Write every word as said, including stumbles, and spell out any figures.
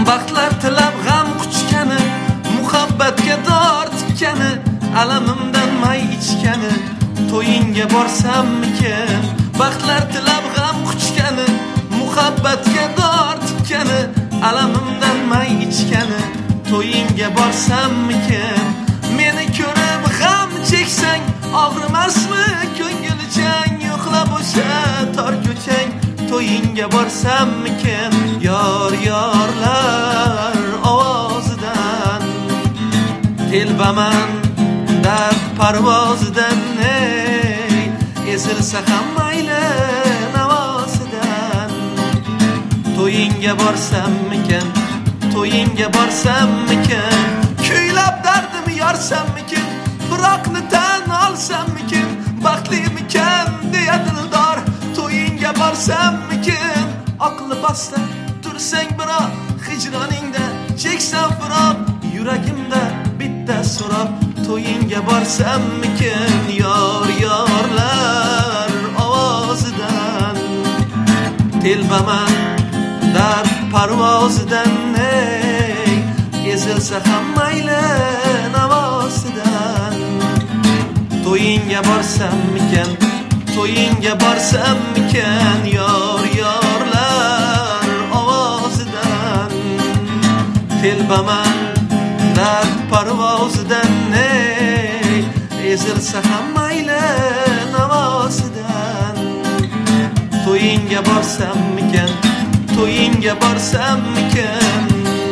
Baxtlar tilab g'am quchgani, muhabbatga dor tikkani, alamimdan may ichgani, to'yinga borsammikin? Baxtlar tilab g'am quchgani, muhabbatga dor tikkani, alamimdan may ichgani, to'yinga borsammikin? Meni ko'rib g'am cheksang og'rimasmi ko'ngilchang? Yo'qlab o'sha tor ko'chang, to'yinga borsammikin? Yor yorlar ovozidan telbaman dard parvozidan, ey ezilsa ham mayli navosidan. To'yinga borsammikin? To'yinga borsammikin? Kuylab dardimni yorsammikin? Firoqni tan olsammikin? Baxtlimikan deya dildor, to'yinga borsammikin? Aqli bosta tursang biroq hijroningda, cheksam firoq yuragimda bitta so'roq, to'yinga borsammikin? Yor yorlar ovozidan telbaman dard parvozidan, ey ezilsa ham mayli navosidan. To'yinga borsammikin? To'yinga borsammikin? Yor yorlar ovozidan telbaman dard parvozidan, ey ezilsa ham mayli navosidan. To'yinga borsammikin? To'yinga borsammikin?